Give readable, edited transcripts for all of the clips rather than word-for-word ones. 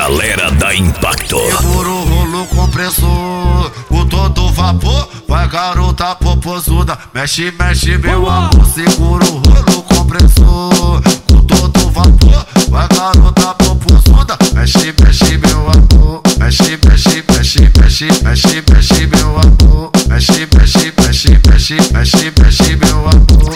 galera da Impacto. Segura o rolo compressor, com todo vapor. Vai garota popozuda, mexe, mexe meu amor. Segura o rolo compressor, com todo vapor. Vai garota popozuda, mexe, mexe meu amor. Mexe, mexe, mexe, mexe, mexe, mexe meu amor. Mexe, mexe, mexe, mexe, mexe, mexe meu amor.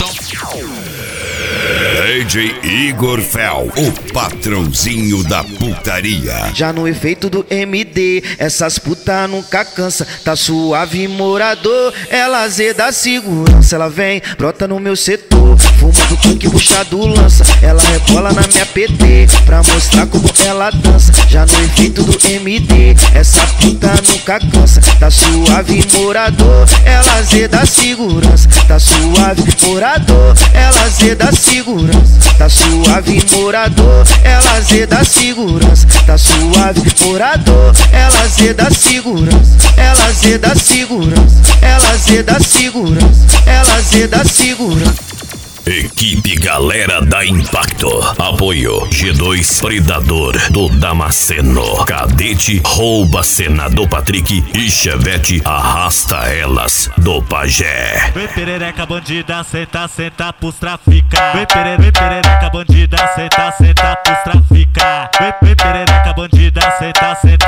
DJ Igor Fel, o patrãozinho da putaria. Já no efeito do MD, essas puta nunca cansa. Tá suave, morador, ela azeda segurança. Ela vem, brota no meu setor, fumando coque, puxado lança. Ela rebola na minha PT, pra mostrar como ela dança. Já no efeito do MD, essa puta nunca cansa. Tá suave, morador, ela azeda segurança. Tá suave, morador, ela azeda segurança. Tá suave, morador, ela azeda segurança. Tá suave, morador, ela azeda segurança. Ela azeda segurança, ela azeda segurança, ela azeda segurança. Equipe Galera da Impacto. Apoio G2 Predador do Damasceno. Cadete Rouba Cena do Patrick. E Chevette Arrasta Elas do Pajé. Vem perereca bandida, senta, senta pros trafica. Vem perereca bandida, senta, senta pros trafica. Vem perereca bandida, senta, senta